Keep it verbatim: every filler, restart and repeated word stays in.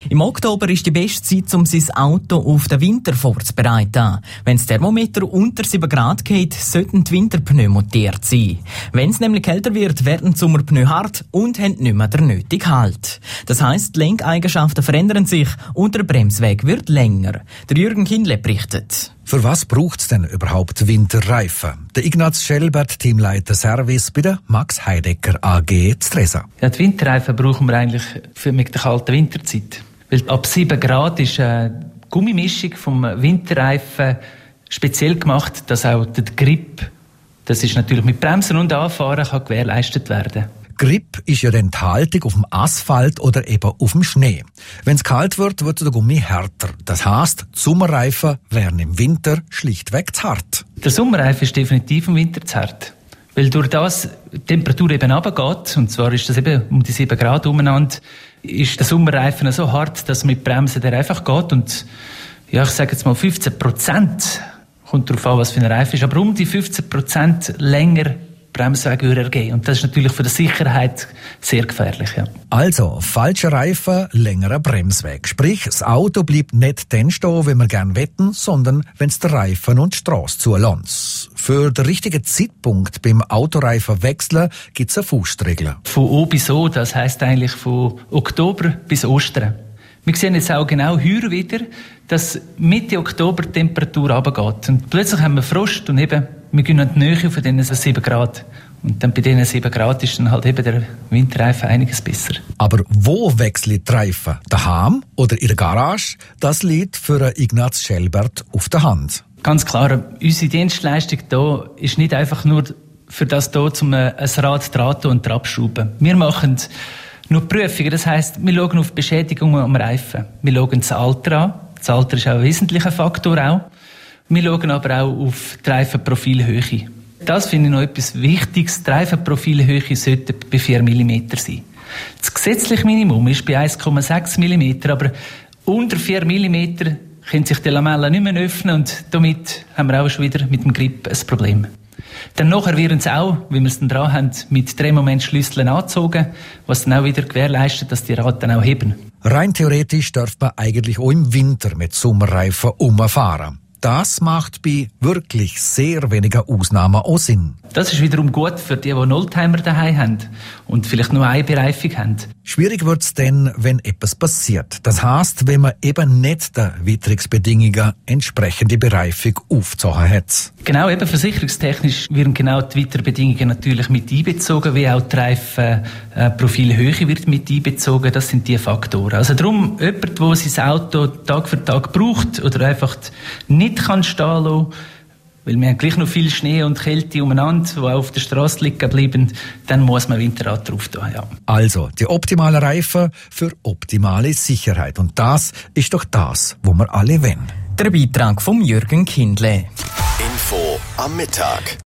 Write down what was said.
Im Oktober ist die beste Zeit, um sein Auto auf den Winter vorzubereiten. Wenn das Thermometer unter sieben Grad geht, sollten die Winterpneu montiert sein. Wenn es nämlich kälter wird, werden die Sommerpneu hart und haben nicht mehr den nötigen Halt. Das heisst, die Lenkeigenschaften verändern sich und der Bremsweg wird länger. Der Jürgen Kindle berichtet. Für was braucht es denn überhaupt Winterreifen? Der Ignaz Schelbert, Teamleiter Service bei der Max Heidecker A G Stresa. Ja, die Winterreifen brauchen wir eigentlich für mit der kalten Winterzeit. Weil ab sieben Grad ist eine Gummimischung vom Winterreifen speziell gemacht, dass auch der Grip, das ist natürlich mit Bremsen und Anfahren, kann gewährleistet werden. Grip ist ja die Haltung auf dem Asphalt oder eben auf dem Schnee. Wenn es kalt wird, wird der Gummi härter. Das heisst, die Sommerreifen wären im Winter schlichtweg zu hart. Der Sommerreifen ist definitiv im Winter zu hart. Weil durch das die Temperatur eben runtergeht, und zwar ist das eben um die sieben Grad umeinander, ist der Sommerreifen so hart, dass mit Bremsen der einfach geht. Und ja, ich sage jetzt mal fünfzehn Prozent, kommt darauf an, was für ein Reifen ist, aber um die fünfzehn Prozent länger Bremsweg würde ergeben. Und das ist natürlich für die Sicherheit sehr gefährlich. Ja. Also, falscher Reifen, längerer Bremsweg. Sprich, das Auto bleibt nicht dann stehen, wenn wir gerne wetten, sondern wenn es der Reifen und die Strasse zulässt. Für den richtigen Zeitpunkt beim Autoreifen wechseln gibt es eine Faustregel. Von O bis O, das heisst eigentlich von Oktober bis Ostern. Wir sehen jetzt auch genau heuer wieder, dass Mitte Oktober die Temperatur runtergeht. Und plötzlich haben wir Frost und eben, wir gehen an die Nähe von diesen sieben Grad. Und dann bei diesen sieben Grad ist dann halt eben der Winterreifen einiges besser. Aber wo wechsle ich die Reifen? Daheim oder in der Garage? Das liegt für Ignaz Schelbert auf der Hand. Ganz klar, unsere Dienstleistung hier ist nicht einfach nur für das hier, um ein Rad drehen und abschrauben. Wir machen nur Prüfungen, das heisst, wir schauen auf Beschädigungen am Reifen. Wir schauen das Alter an. Das Alter ist auch ein wesentlicher Faktor auch. Wir schauen aber auch auf die Reifenprofilhöhe. Das finde ich noch etwas Wichtiges. Die Reifenprofilhöhe sollte bei vier Millimeter sein. Das gesetzliche Minimum ist bei eins Komma sechs Millimeter, aber unter vier Millimeter können sich die Lamellen nicht mehr öffnen und damit haben wir auch schon wieder mit dem Grip ein Problem. Dann nachher werden sie auch, wie wir es dann dran haben, mit Drehmomentschlüsseln angezogen, was dann auch wieder gewährleistet, dass die Rad dann auch heben. Rein theoretisch darf man eigentlich auch im Winter mit Sommerreifen umfahren. Das macht bei wirklich sehr wenigen Ausnahmen auch Sinn. Das ist wiederum gut für die, die einen Oldtimer daheim haben und vielleicht nur eine Bereifung haben. Schwierig wird es dann, wenn etwas passiert. Das heisst, wenn man eben nicht den Witterungsbedingungen entsprechende Bereifung aufgezogen hat. Genau, eben versicherungstechnisch werden genau die Witterbedingungen natürlich mit einbezogen, wie auch die Reifenprofilhöhe wird mit einbezogen. Das sind die Faktoren. Also darum, jemand, der sein Auto Tag für Tag braucht oder einfach nicht kann stehen lassen, weil wir haben gleich noch viel Schnee und Kälte umeinander, die auch auf der Straße liegen bleiben, dann muss man Winterrad drauf tun, ja. Also, die optimale Reifen für optimale Sicherheit. Und das ist doch das, was wir alle wollen. Der Beitrag von Jürgen Kindle. Info am Mittag.